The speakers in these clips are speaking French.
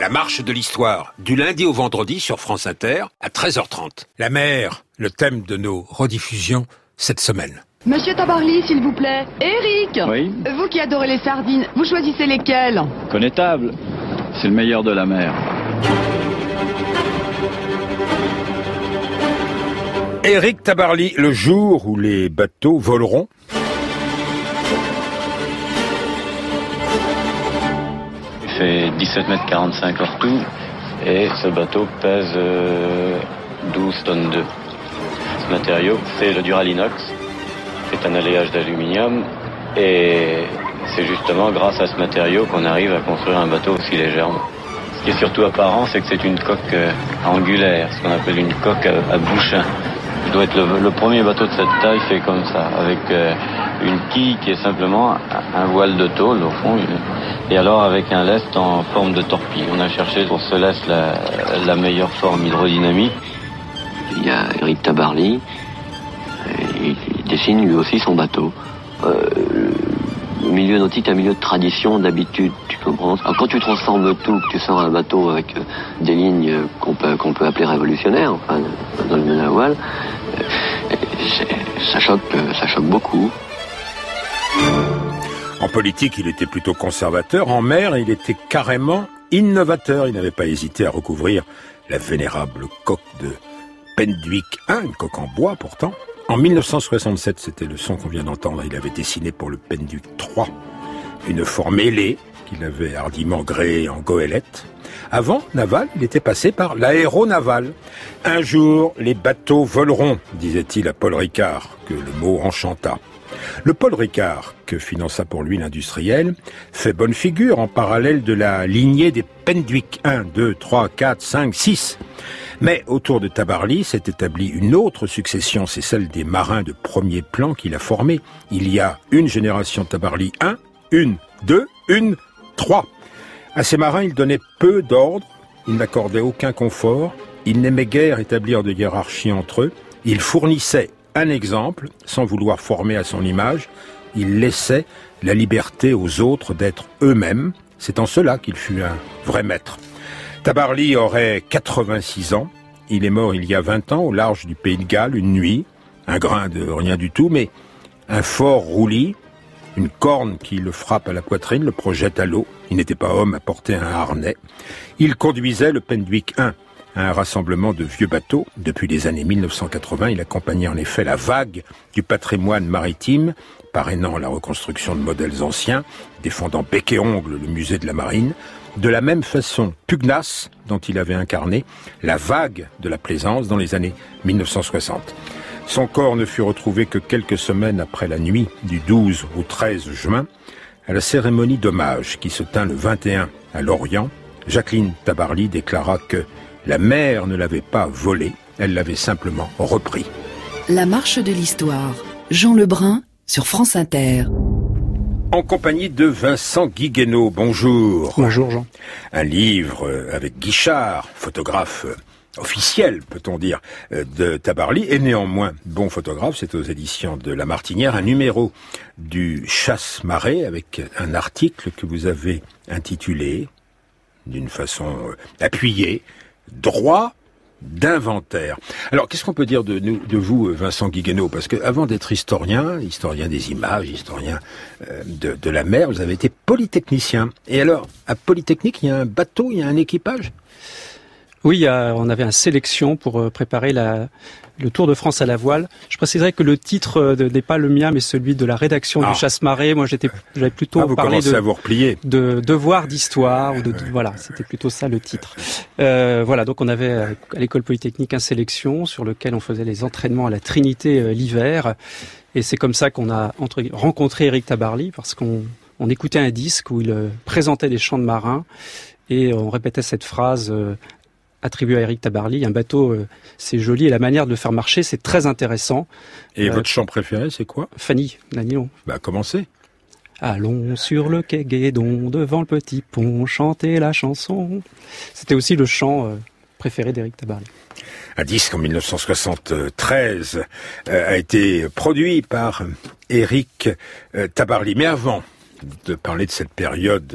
marche de l'histoire, du lundi au vendredi sur France Inter à 13h30. La mer, le thème de nos rediffusions cette semaine. Monsieur Tabarly, s'il vous plaît. Eric. Oui. Vous qui adorez les sardines, vous choisissez lesquelles? Connétable. C'est le meilleur de la mer. Éric Tabarly, le jour où les bateaux voleront. Il fait 17 mètres 45 hors tout et ce bateau pèse 12 tonnes 2. Ce matériau, c'est le Duralinox. C'est un alliage d'aluminium et c'est justement grâce à ce matériau qu'on arrive à construire un bateau aussi légèrement. Ce qui est surtout apparent, c'est que c'est une coque angulaire, ce qu'on appelle une coque à bouchin. Je dois être le premier bateau de cette taille fait comme ça, avec une quille qui est simplement un voile de tôle au fond, et alors avec un lest en forme de torpille. On a cherché pour ce lest la meilleure forme hydrodynamique. Il y a Éric Tabarly, il dessine lui aussi son bateau. Le milieu nautique est un milieu de tradition, d'habitude, tu comprends. Alors, quand tu transformes tout, que tu sors un bateau avec des lignes qu'on peut appeler révolutionnaires, enfin, dans le domaine de la voile, ça choque beaucoup. En politique, il était plutôt conservateur. En mer, il était carrément innovateur. Il n'avait pas hésité à recouvrir la vénérable coque de Pendwick 1, une coque en bois pourtant. En 1967, c'était le son qu'on vient d'entendre, il avait dessiné pour le Pendwick 3 une forme ailée qu'il avait hardiment gréée en goélette. Avant naval, il était passé par l'aéronaval. Un jour, les bateaux voleront, disait-il à Paul Ricard, que le mot enchanta. Le Paul Ricard, que finança pour lui l'industriel, fait bonne figure en parallèle de la lignée des Pendwick 1, 2, 3, 4, 5, 6. Mais autour de Tabarly s'est établie une autre succession, c'est celle des marins de premier plan qu'il a formés. Il y a une génération Tabarly 1, 1, 2, 1, 3. À ces marins, il donnait peu d'ordre, il n'accordait aucun confort, il n'aimait guère établir de hiérarchie entre eux, il fournissait un exemple, sans vouloir former à son image, il laissait la liberté aux autres d'être eux-mêmes. C'est en cela qu'il fut un vrai maître. Tabarly aurait 86 ans. Il est mort il y a 20 ans au large du Pays de Galles, une nuit. Un grain de rien du tout, mais un fort roulis, une corne qui le frappe à la poitrine, le projette à l'eau. Il n'était pas homme à porter un harnais. Il conduisait le Pendwick 1, un rassemblement de vieux bateaux. Depuis les années 1980, il accompagnait en effet la vague du patrimoine maritime, parrainant la reconstruction de modèles anciens, défendant bec et ongle le musée de la marine. De la même façon pugnace dont il avait incarné la vague de la plaisance dans les années 1960. Son corps ne fut retrouvé que quelques semaines après la nuit du 12 au 13 juin. À la cérémonie d'hommage qui se tint le 21 à Lorient, Jacqueline Tabarly déclara que la mer ne l'avait pas volé, elle l'avait simplement repris. La marche de l'histoire. Jean Lebrun sur France Inter. En compagnie de Vincent Guiguenot. Bonjour. Bonjour Jean. Un livre avec Guichard, photographe officiel, peut-on dire, de Tabarly, et néanmoins bon photographe. C'est aux éditions de La Martinière, un numéro du Chasse-Marée avec un article que vous avez intitulé, d'une façon appuyée, Droit d'inventaire. Alors, qu'est-ce qu'on peut dire de vous, Vincent Guiguenot? Parce que avant d'être historien des images, historien de la mer, vous avez été polytechnicien. Et alors, à Polytechnique, il y a un bateau, il y a un équipage? Oui, on avait une sélection pour préparer le Tour de France à la voile. Je préciserai que le titre n'est pas le mien, mais celui de la rédaction du Chasse-Marée. Moi, j'avais plutôt parlé de devoir d'histoire, voilà, c'était plutôt ça le titre. Voilà, donc on avait à l'école polytechnique une sélection sur lequel on faisait les entraînements à la Trinité l'hiver. Et c'est comme ça qu'on a rencontré Éric Tabarly, parce qu'on écoutait un disque où il présentait des chants de marins et on répétait cette phrase attribué à Éric Tabarly, un bateau, c'est joli, et la manière de le faire marcher, c'est très intéressant. Et votre chant préféré, c'est quoi? Fanny, Nanillon. Commencez. Allons sur le quai Guédon, devant le petit pont, chanter la chanson. C'était aussi le chant préféré d'Éric Tabarly. Un disque en 1973 a été produit par Éric Tabarly. Mais avant de parler de cette période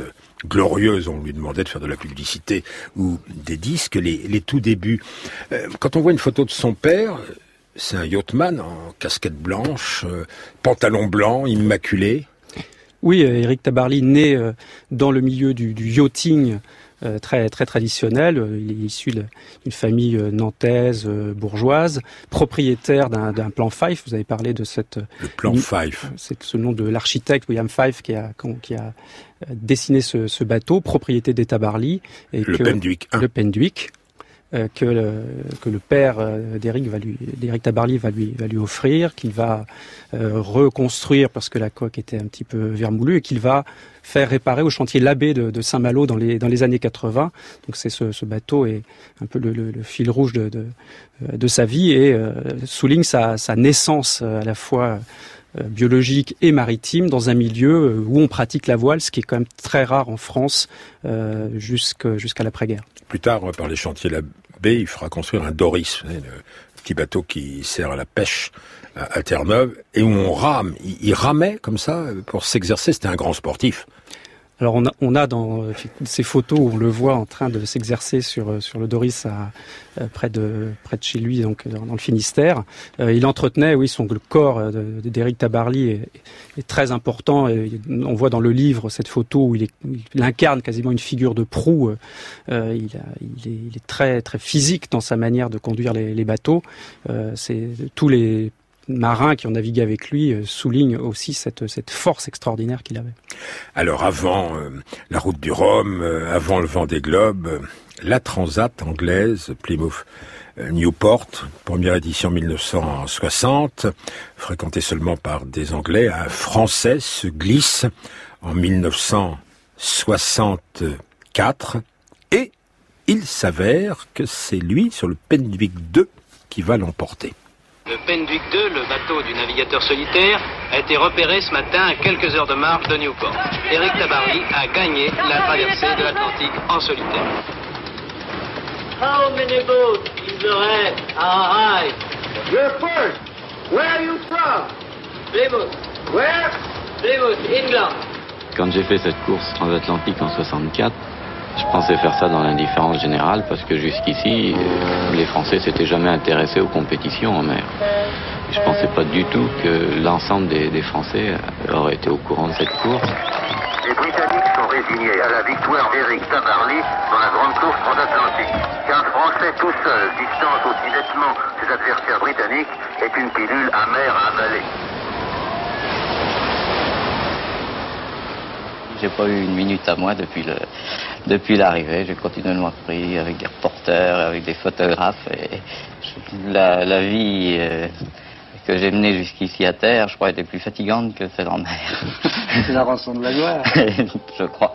glorieuse, on lui demandait de faire de la publicité ou des disques, les tout débuts. Quand on voit une photo de son père, c'est un yachtsman en casquette blanche, pantalon blanc, immaculé. Oui, Éric Tabarly, né dans le milieu du yachting, très très traditionnel. Il est issu d'une famille nantaise, bourgeoise, propriétaire d'un plan Fife. Vous avez parlé de cette... Le plan Fife. C'est ce nom de l'architecte William Fife qui a dessiné ce bateau, propriété des Tabarly. Le Penduic 1. Le Penduic. Que le père d'Éric Tabarly va lui offrir, qu'il va reconstruire parce que la coque était un petit peu vermoulue et qu'il va faire réparer au chantier Labbé de Saint-Malo dans les années 80. Donc ce bateau est un peu le fil rouge de sa vie et souligne sa naissance à la fois biologique et maritime dans un milieu où on pratique la voile, ce qui est quand même très rare en France jusqu'à l'après-guerre. Plus tard, par les chantiers Labbé, il fera construire un Doris, le petit bateau qui sert à la pêche à Terre-Neuve, et où on rame. Il ramait comme ça pour s'exercer, c'était un grand sportif. Alors on a dans ces photos où on le voit en train de s'exercer sur le Doris près de chez lui, donc dans le Finistère. Il entretenait, oui, le corps d'Éric Tabarly est très important. On voit dans le livre cette photo où il incarne quasiment une figure de proue. Il est très très physique dans sa manière de conduire les bateaux. C'est tous les marins qui ont navigué avec lui soulignent aussi cette force extraordinaire qu'il avait. Alors avant la route du Rhum, avant le Vendée Globe, la Transat anglaise, Plymouth Newport, première édition 1960, fréquentée seulement par des Anglais, un Français se glisse en 1964 et il s'avère que c'est lui, sur le Penduic 2, qui va l'emporter. Le Penduic 2, le bateau du navigateur solitaire, a été repéré ce matin à quelques heures de marche de Newport. Éric Tabarly a gagné la traversée de l'Atlantique en solitaire. How many boats is there arrive? You're first. Where are you from? Plymouth. Where? Plymouth, England. Quand j'ai fait cette course transatlantique en 64, je pensais faire ça dans l'indifférence générale parce que jusqu'ici, les Français s'étaient jamais intéressés aux compétitions en mer. Je pensais pas du tout que l'ensemble des Français auraient été au courant de cette course. Les Britanniques sont résignés à la victoire d'Éric Tabarly dans la grande course transatlantique. Qu'un Français tout seul distance aussi nettement ses adversaires britanniques est une pilule amère à avaler. J'ai pas eu une minute à moi depuis l'arrivée. J'ai continuellement pris avec des reporters, avec des photographes. Et la vie que j'ai menée jusqu'ici à terre, je crois, était plus fatigante que celle en mer. C'est la rançon de la gloire. Je crois.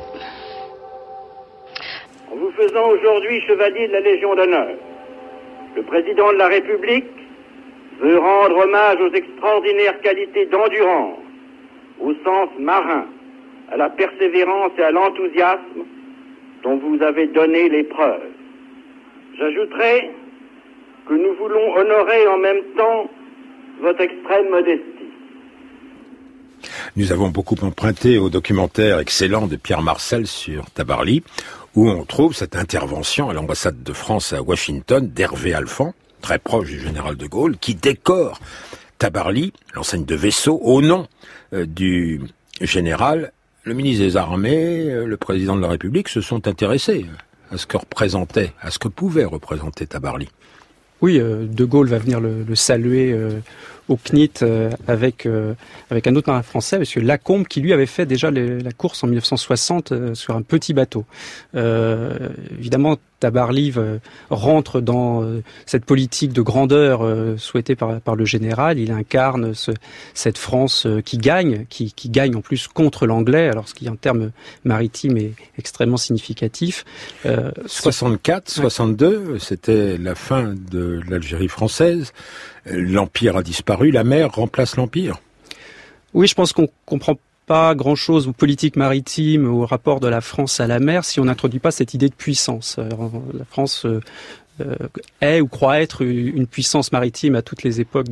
En vous faisant aujourd'hui chevalier de la Légion d'honneur, le président de la République veut rendre hommage aux extraordinaires qualités d'endurance, au sens marin, à la persévérance et à l'enthousiasme dont vous avez donné les preuves. J'ajouterai que nous voulons honorer en même temps votre extrême modestie. Nous avons beaucoup emprunté au documentaire excellent de Pierre Marcel sur Tabarly, où on trouve cette intervention à l'ambassade de France à Washington d'Hervé Alphand, très proche du général de Gaulle, qui décore Tabarly, l'enseigne de vaisseau, au nom du général. Le ministre des Armées, le président de la République se sont intéressés à ce que représentait, à ce que pouvait représenter Tabarly. Oui, de Gaulle va venir le saluer au CNIT avec un autre marin français, monsieur Lacombe, qui lui avait fait déjà la course en 1960 sur un petit bateau. Évidemment, Tabarly rentre dans cette politique de grandeur souhaitée par le général. Il incarne cette France qui gagne en plus contre l'anglais, alors ce qui en termes maritimes est extrêmement significatif. 64, 62, c'était la fin de l'Algérie française. L'Empire a disparu, la mer remplace l'Empire. Oui, je pense qu'on comprend pas grand-chose aux politiques maritimes, au rapport de la France à la mer, si on n'introduit pas cette idée de puissance. La France est ou croit être une puissance maritime à toutes les époques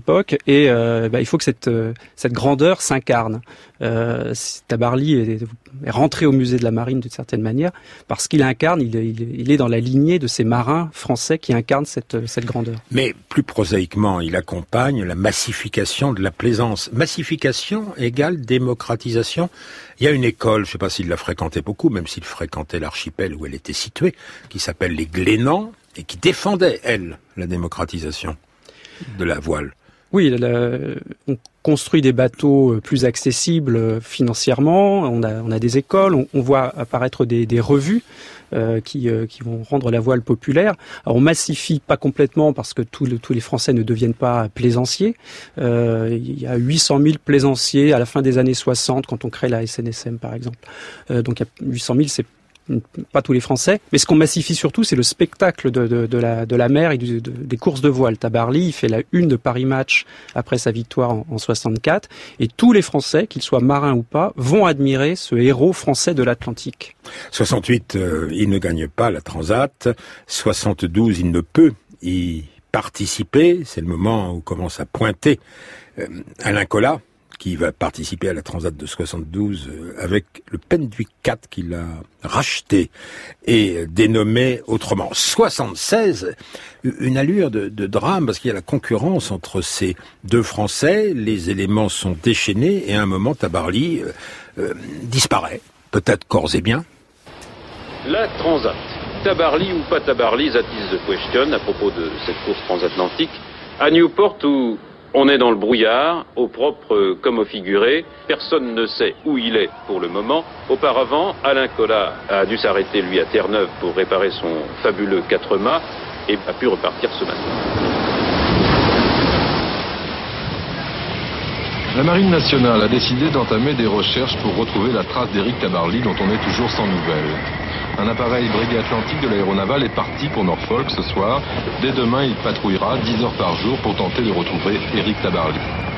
et il faut que cette grandeur s'incarne. Tabarly est rentré au musée de la Marine d'une certaine manière, parce qu'il incarne, il est dans la lignée de ces marins français qui incarnent cette grandeur. Mais plus prosaïquement, il accompagne la massification de la plaisance. Massification égale démocratisation. Il y a une école, je ne sais pas s'il l'a fréquentait beaucoup, même s'il fréquentait l'archipel où elle était située, qui s'appelle les Glénans, et qui défendait, elle, la démocratisation de la voile. Oui, on construit des bateaux plus accessibles financièrement, on a des écoles, on voit apparaître des revues qui vont rendre la voile populaire. Alors on massifie pas complètement parce que tous les Français ne deviennent pas plaisanciers. Il y a 800 000 plaisanciers à la fin des années 60 quand on crée la SNSM par exemple. Donc il y a 800 000, c'est pas tous les Français, mais ce qu'on massifie surtout, c'est le spectacle de la mer et des courses de voile. Tabarly, il fait la une de Paris Match après sa victoire en 64, et tous les Français, qu'ils soient marins ou pas, vont admirer ce héros français de l'Atlantique. 68, il ne gagne pas la Transat. 72, il ne peut y participer. C'est le moment où commence à pointer Alain Colas, qui va participer à la Transat de 72 avec le Penduic 4 qu'il a racheté et dénommé autrement. 76, une allure de drame parce qu'il y a la concurrence entre ces deux Français, les éléments sont déchaînés et à un moment Tabarly disparaît, peut-être corps et bien. La Transat, Tabarly ou pas Tabarly, that is the question à propos de cette course transatlantique. À Newport où on est dans le brouillard, au propre comme au figuré. Personne ne sait où il est pour le moment. Auparavant, Alain Colas a dû s'arrêter, lui, à Terre-Neuve pour réparer son fabuleux 4-mâts et a pu repartir ce matin. La Marine nationale a décidé d'entamer des recherches pour retrouver la trace d'Éric Tabarly dont on est toujours sans nouvelles. Un appareil Breguet Atlantique de l'aéronaval est parti pour Norfolk ce soir. Dès demain, il patrouillera 10 heures par jour pour tenter de retrouver Éric Tabarly.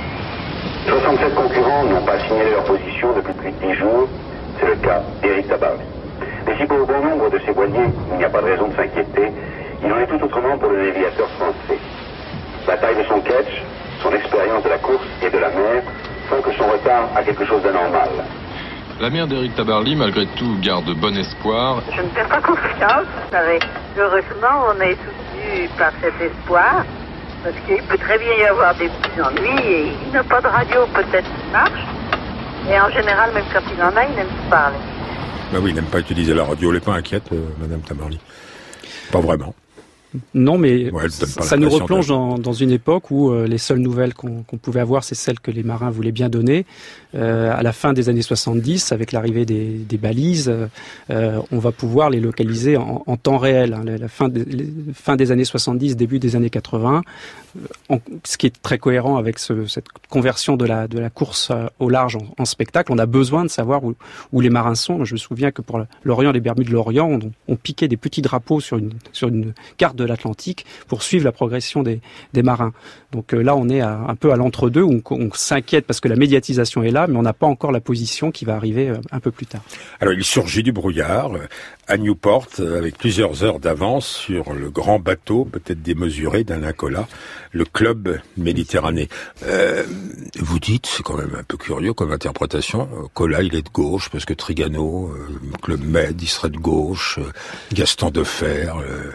67 concurrents n'ont pas signalé leur position depuis plus de 10 jours. C'est le cas d'Éric Tabarly. Mais si pour le bon nombre de ces voiliers, il n'y a pas de raison de s'inquiéter, il en est tout autrement pour le navigateur français. La taille de son ketch, son expérience de la course et de la mer font que son retard a quelque chose d'anormal. La mère d'Éric Tabarly, malgré tout, garde bon espoir. Je ne perds pas confiance, vous savez. Heureusement, on est soutenu par cet espoir, parce qu'il peut très bien y avoir des petits ennuis, et il n'a pas de radio, peut-être qui marche. Et en général, même quand il en a, il n'aime pas parler. Ben oui, il n'aime pas utiliser la radio. Elle n'est pas inquiète, Madame Tabarly. Pas vraiment. Non, mais ça nous replonge dans une époque où les seules nouvelles qu'on pouvait avoir, c'est celles que les marins voulaient bien donner. À la fin des années 70, avec l'arrivée des balises, on va pouvoir les localiser en temps réel. La fin des années 70, début des années 80, ce qui est très cohérent avec cette conversion de la course au large en spectacle. On a besoin de savoir où les marins sont. Je me souviens que pour l'Orient, les Bermudes de l'Orient, on piquait des petits drapeaux sur une carte de l'Atlantique pour suivre la progression des marins. Donc là, on est un peu à l'entre-deux où on s'inquiète parce que la médiatisation est là, mais on n'a pas encore la position qui va arriver un peu plus tard. Alors, il surgit du brouillard à Newport avec plusieurs heures d'avance sur le grand bateau, peut-être démesuré, d'Alain Colas, le Club Méditerranée. Vous dites, c'est quand même un peu curieux comme interprétation, Colas, il est de gauche parce que Trigano, Club Med, il serait de gauche, Gaston Defer,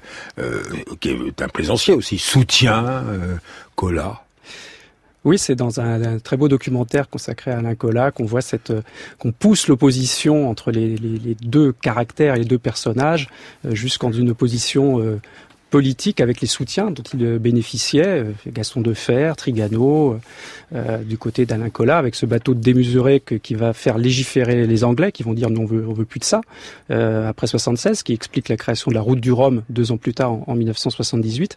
qui est un plaisancier aussi, soutient Colas. Oui, c'est dans un très beau documentaire consacré à Alain Colas qu'on voit qu'on pousse l'opposition entre les deux caractères et les deux personnages jusqu'en une opposition politique avec les soutiens dont il bénéficiait, Gaston Defer, Trigano, du côté d'Alain Colas, avec ce bateau démesuré qui va faire légiférer les Anglais, qui vont dire non, on veut plus de ça, après 76, qui explique la création de la route du Rhum 2 ans plus tard, en 1978.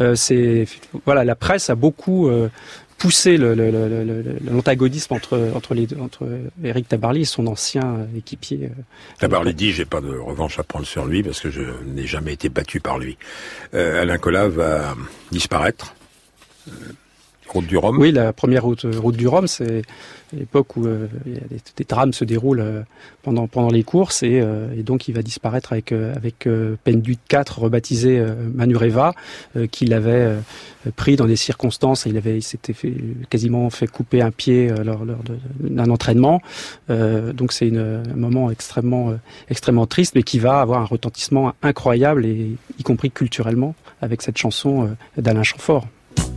La presse a beaucoup pousser l'antagonisme entre Éric Tabarly et son ancien équipier. Tabarly dit, j'ai pas de revanche à prendre sur lui parce que je n'ai jamais été battu par lui. Alain Colas va disparaître. Route du Rhum. Oui, la première route du Rhum, c'est l'époque où des drames se déroulent pendant les courses et donc il va disparaître avec Penduic 4 rebaptisé Manureva, qu'il avait pris dans des circonstances. Il s'était quasiment fait couper un pied lors d'un entraînement. Donc c'est un moment extrêmement triste, mais qui va avoir un retentissement incroyable, et y compris culturellement, avec cette chanson d'Alain Chamfort.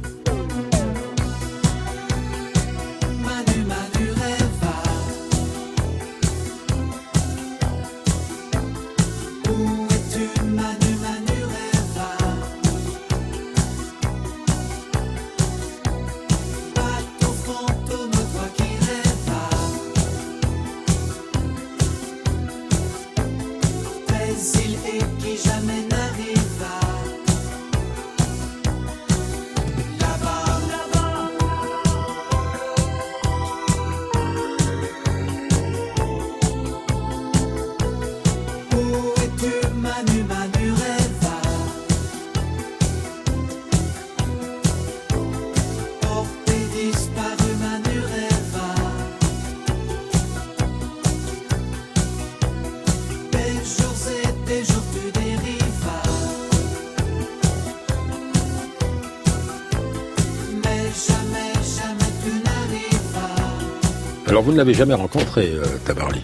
Alors vous ne l'avez jamais rencontré, Tabarly?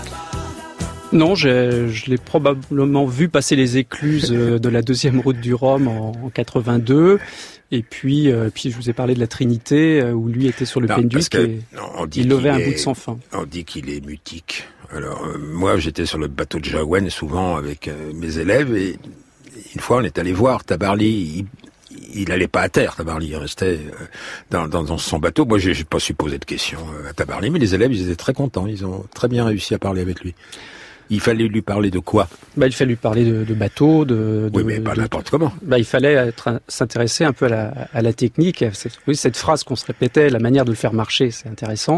Non, je l'ai probablement vu passer les écluses de la deuxième route du Rhum en 82. Et puis je vous ai parlé de la Trinité, où lui était sur le Penduic et il levait un bout de sans fin. On dit qu'il est mutique. Alors moi, j'étais sur le bateau de Jahouen souvent avec mes élèves, et une fois on est allé voir Tabarly. Il allait pas à terre, Tabarly. Il restait dans son bateau. Moi, j'ai pas su poser de questions à Tabarly, mais les élèves, ils étaient très contents. Ils ont très bien réussi à parler avec lui. Il fallait lui parler de quoi? Il fallait lui parler de bateau, oui, mais pas n'importe comment. Il fallait s'intéresser un peu à la technique. Cette phrase qu'on se répétait, la manière de le faire marcher, c'est intéressant.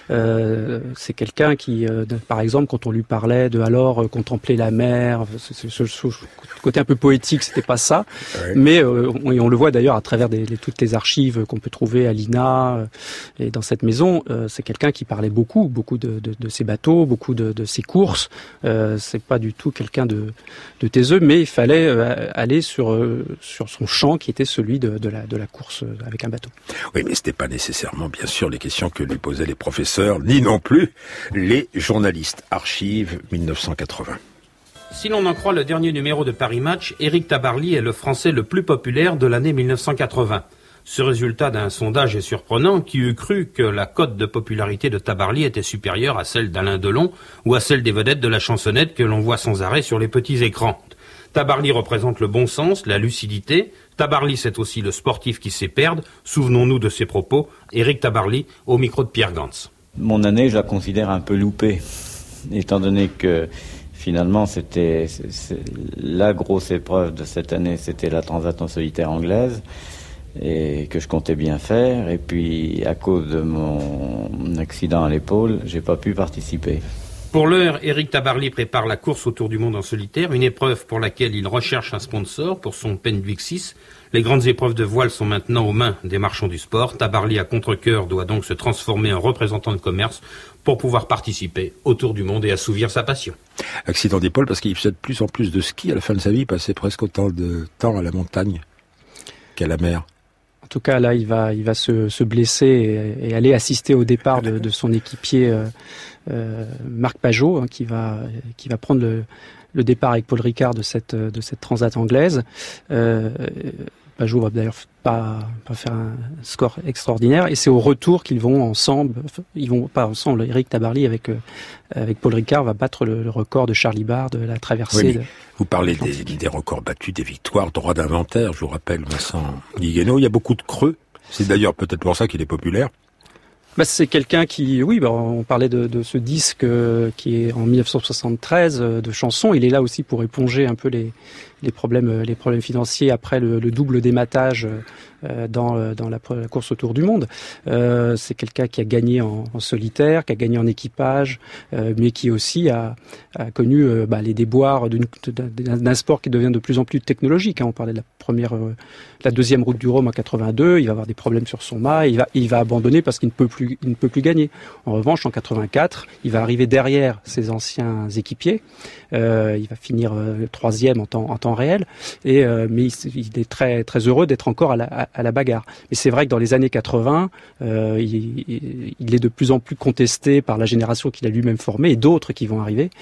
C'est quelqu'un qui, par exemple, quand on lui parlait de contempler la mer, ce côté un peu poétique, c'était pas ça. Ouais. Mais on le voit d'ailleurs à travers toutes les archives qu'on peut trouver à l'INA et dans cette maison. C'est quelqu'un qui parlait beaucoup de ses bateaux, beaucoup de ses courses. C'est pas du tout quelqu'un de taiseux, mais il fallait aller sur son champ qui était celui de la course avec un bateau. Oui, mais c'était pas nécessairement, bien sûr, les questions que lui posaient les professeurs, ni non plus les journalistes. Archives 1980. Si l'on en croit le dernier numéro de Paris Match, Éric Tabarly est le Français le plus populaire de l'année 1980. Ce résultat d'un sondage est surprenant. Qui eût cru que la cote de popularité de Tabarly était supérieure à celle d'Alain Delon ou à celle des vedettes de la chansonnette que l'on voit sans arrêt sur les petits écrans. Tabarly représente le bon sens, la lucidité. Tabarly, c'est aussi le sportif qui sait perdre. Souvenons-nous de ses propos. Éric Tabarly, au micro de Pierre Gantz. Mon année, je la considère un peu loupée, étant donné que finalement, c'était la grosse épreuve de cette année, c'était la Transat en solitaire anglaise, et que je comptais bien faire. Et puis, à cause de mon accident à l'épaule, j'ai pas pu participer. Pour l'heure, Éric Tabarly prépare la course autour du monde en solitaire, une épreuve pour laquelle il recherche un sponsor pour son Penduic 6. Les grandes épreuves de voile sont maintenant aux mains des marchands du sport. Tabarly, à contre-cœur, doit donc se transformer en représentant de commerce pour pouvoir participer au Tour du monde et assouvir sa passion. Accident d'épaule parce qu'il faisait de plus en plus de ski. À la fin de sa vie, il passait presque autant de temps à la montagne qu'à la mer. En tout cas, là, il va se blesser et aller assister au départ de son équipier Marc Pajot, qui va prendre le départ avec Paul Ricard de cette transat anglaise. Pajot va d'ailleurs pas faire un score extraordinaire, et c'est au retour qu'ils vont ensemble. Ils vont pas ensemble. Éric Tabarly avec Paul Ricard va battre le record de Charlie Barr de la traversée. Oui, vous parlez des records battus, des victoires, droit d'inventaire. Je vous rappelle, Vincent Guiguenot, il y a beaucoup de creux. C'est d'ailleurs peut-être pour ça qu'il est populaire. C'est quelqu'un qui, on parlait de ce disque qui est en 1973 de chansons. Il est là aussi pour éponger un peu les problèmes financiers après le double dématage dans la course autour du monde. C'est quelqu'un qui a gagné en solitaire, qui a gagné en équipage, mais qui aussi a connu les déboires d'un sport qui devient de plus en plus technologique. On parlait de la deuxième route du Rhum en 82. Il va avoir des problèmes sur son mât. Il va abandonner parce qu'il ne peut plus gagner. En revanche, en 84, il va arriver derrière ses anciens équipiers. Il va finir troisième en temps réel. Mais il est très très heureux d'être encore à la bagarre. Mais c'est vrai que dans les années 80, il est de plus en plus contesté par la génération qu'il a lui-même formée et d'autres qui vont arriver.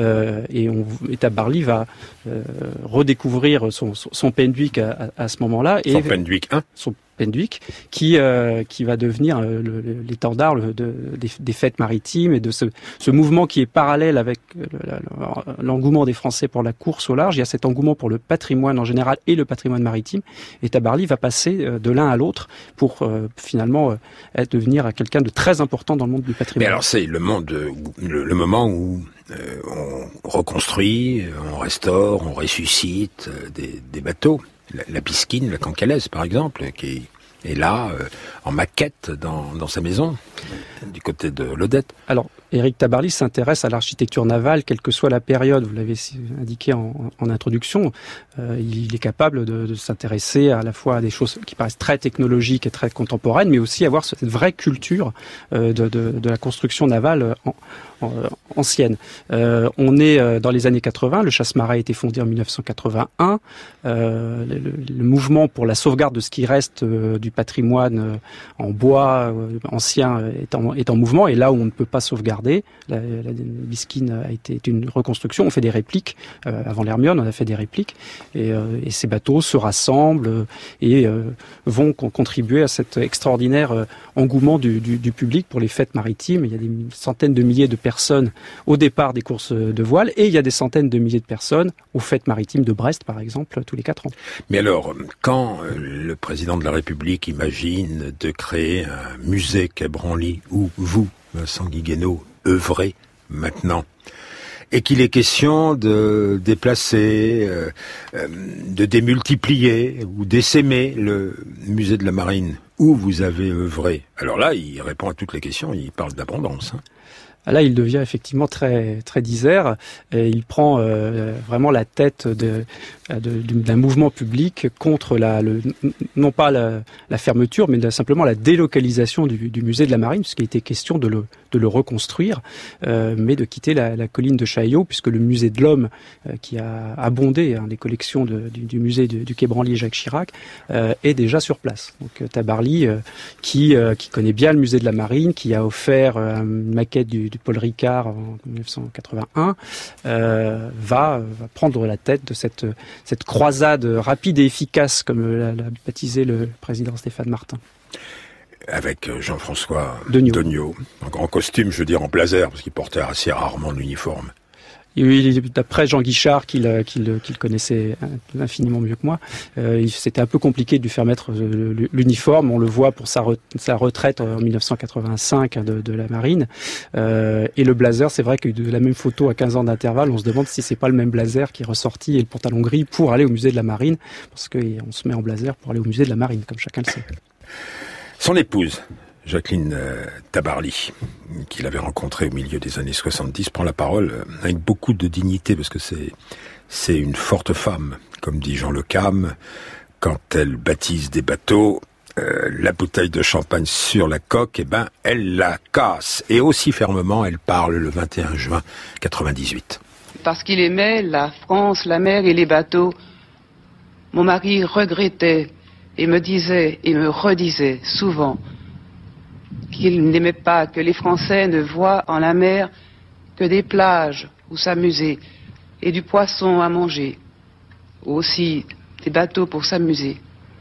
Et Tabarly va redécouvrir son Pendwick à ce moment-là. Son Pendwick 1. Son Pendwick, qui va devenir l'étendard des fêtes maritimes et de ce mouvement qui est parallèle avec l'engouement des Français pour la course au large. Il y a cet engouement pour le patrimoine en général et le patrimoine maritime. Et Tabarly va passer de l'un à l'autre pour finalement devenir quelqu'un de très important dans le monde du patrimoine. Mais alors c'est le moment où on reconstruit, on restaure, on ressuscite des bateaux. La Piscine, la Cancalaise par exemple, qui est là en maquette dans sa maison, du côté de l'Odette. Alors, Éric Tabarly s'intéresse à l'architecture navale, quelle que soit la période, vous l'avez indiqué en introduction. Il est capable de s'intéresser à la fois à des choses qui paraissent très technologiques et très contemporaines, mais aussi avoir cette vraie culture de la construction navale ancienne. On est dans les années 80, le Chasse-Marée a été fondé en 1981. Le mouvement pour la sauvegarde de ce qui reste du patrimoine en bois ancien est en mouvement, et là où on ne peut pas sauvegarder, la Bisquine a été une reconstruction, on fait des répliques, avant l'Hermione on a fait des répliques, et ces bateaux se rassemblent et vont contribuer à cet extraordinaire engouement du public pour les fêtes maritimes. Il y a des centaines de milliers de personnes au départ des courses de voile, et il y a des centaines de milliers de personnes aux fêtes maritimes de Brest par exemple, tous les 4 ans. Mais alors, quand le président de la République imagine de créer un musée quai Branly où vous, Vincent Guiguenot, œuvrez maintenant, et qu'il est question de déplacer, de démultiplier ou d'essaimer le musée de la Marine où vous avez œuvré. Alors là, il répond à toutes les questions, il parle d'abondance. Là, il devient effectivement très très disert, et il prend vraiment la tête d'un mouvement public contre non pas la fermeture, mais simplement la délocalisation du musée de la Marine, puisqu'il était question de le reconstruire, mais de quitter la colline de Chaillot, puisque le musée de l'Homme, qui a abondé les collections du musée du quai Branly Jacques Chirac, est déjà sur place. Donc Tabarly, qui connaît bien le musée de la Marine, qui a offert une maquette du Paul Ricard en 1981, va prendre la tête de cette croisade rapide et efficace, comme l'a baptisé le président Stéphane Martin. Avec Jean-François Degnaud, en costume, je veux dire en blazer, parce qu'il portait assez rarement l'uniforme. D'après Jean Guichard, qu'il connaissait infiniment mieux que moi, c'était un peu compliqué de lui faire mettre l'uniforme. On le voit pour sa retraite en 1985 de la Marine. Et le blazer, c'est vrai que de la même photo à 15 ans d'intervalle, on se demande si c'est pas le même blazer qui est ressorti, et le pantalon gris pour aller au musée de la Marine, parce qu'on se met en blazer pour aller au musée de la Marine, comme chacun le sait. Son épouse, Jacqueline Tabarly, qu'il avait rencontrée au milieu des années 70, prend la parole avec beaucoup de dignité, parce que c'est une forte femme, comme dit Jean Le Cam, quand elle baptise des bateaux, la bouteille de champagne sur la coque, elle la casse. Et aussi fermement, elle parle le 21 juin 98. Parce qu'il aimait la France, la mer et les bateaux, mon mari regrettait et me disait et me redisait souvent qu'il n'aimait pas que les Français ne voient en la mer que des plages où s'amuser et du poisson à manger, ou aussi des bateaux pour s'amuser.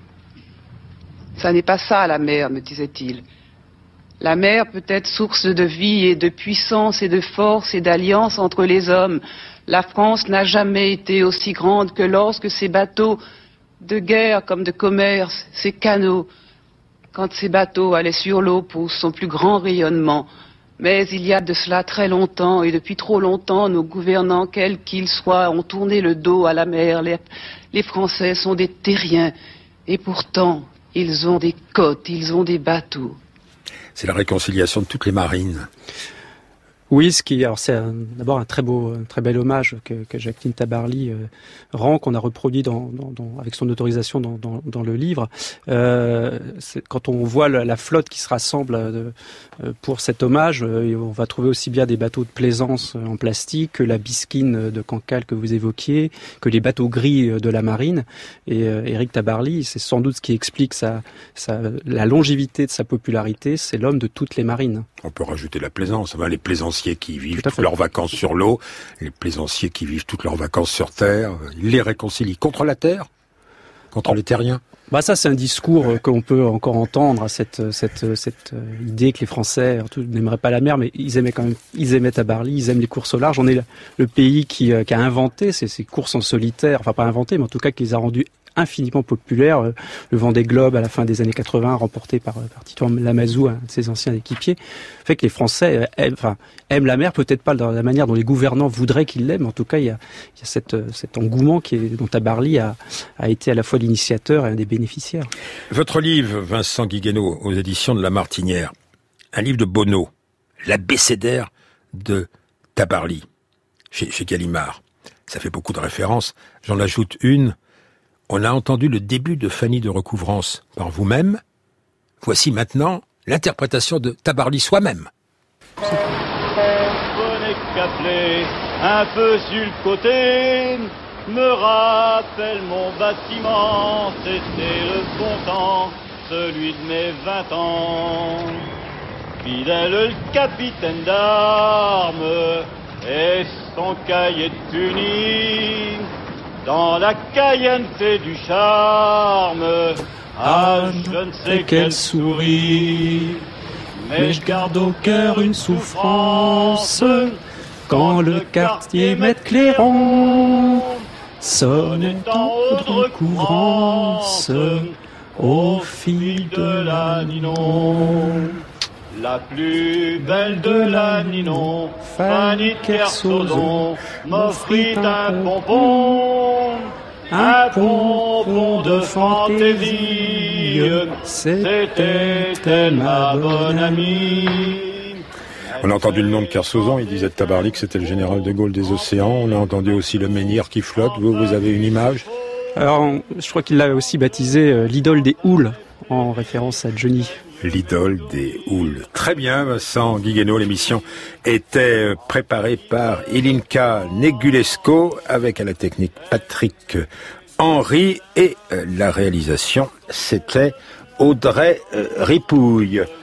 Ça n'est pas ça la mer, me disait-il. La mer peut être source de vie et de puissance et de force et d'alliance entre les hommes. La France n'a jamais été aussi grande que lorsque ses bateaux de guerre comme de commerce, ces canaux, quand ces bateaux allaient sur l'eau pour son plus grand rayonnement. Mais il y a de cela très longtemps, et depuis trop longtemps, nos gouvernants, quels qu'ils soient, ont tourné le dos à la mer. Les Français sont des terriens, et pourtant, ils ont des côtes, ils ont des bateaux. C'est la réconciliation de toutes les marines. Oui, alors c'est d'abord un très bel hommage que Jacqueline Tabarly rend, qu'on a reproduit avec son autorisation dans le livre. Quand on voit la flotte qui se rassemble pour cet hommage, on va trouver aussi bien des bateaux de plaisance en plastique que la bisquine de Cancale que vous évoquiez, que les bateaux gris de la marine. Et Éric Tabarly, c'est sans doute ce qui explique la longévité de sa popularité, c'est l'homme de toutes les marines. On peut rajouter la plaisance, les plaisanciers qui vivent toutes leurs vacances sur l'eau, les plaisanciers qui vivent toutes leurs vacances sur terre, il les réconcilie contre la terre, contre les terriens. Ça c'est un discours qu'on peut encore entendre, cette idée que les Français n'aimeraient pas la mer, mais ils aimaient Tabarly, ils aiment les courses au large. On est le pays qui a inventé ces courses en solitaire, enfin pas inventé, mais en tout cas qui les a rendues infiniment populaire. Le Vendée Globe à la fin des années 80, remporté par Tito Lamazou, un de ses anciens équipiers, fait que les Français aiment la mer, peut-être pas de la manière dont les gouvernants voudraient qu'ils l'aiment. En tout cas, il y a cet engouement dont Tabarly a été à la fois l'initiateur et un des bénéficiaires. Votre livre, Vincent Guiguenot, aux éditions de La Martinière, un livre de Bonneau, l'abécédaire de Tabarly, chez Gallimard. Ça fait beaucoup de références. J'en ajoute une. On a entendu le début de Fanny de Recouvrance par vous-même. Voici maintenant l'interprétation de Tabarly soi-même. Bonnet Caplet, un peu sur le côté, me rappelle mon bâtiment, c'était le bon temps, celui de mes 20 ans. Fidèle le capitaine d'armes et son cahier de tunis. Dans la Cayenne c'est du charme, je ne sais quelle souris. Mais je garde au cœur une souffrance, quand le quartier Maître Clairon sonne en haute recouvrance, aux filles de la Ninon. La plus belle de la Ninon, Fanny Kersozon, m'offrit un bonbon de fantaisie. C'était ma bonne amie. On a entendu le nom de Kersozon, il disait de Tabarly que c'était le général de Gaulle des océans. On a entendu aussi le menhir qui flotte. Vous avez une image? Alors, je crois qu'il l'a aussi baptisé l'idole des houles, en référence à Johnny. L'idole des houles. Très bien, Vincent Guiguenot. L'émission était préparée par Ilinka Negulesco avec à la technique Patrick Henry et la réalisation, c'était Audrey Ripouille.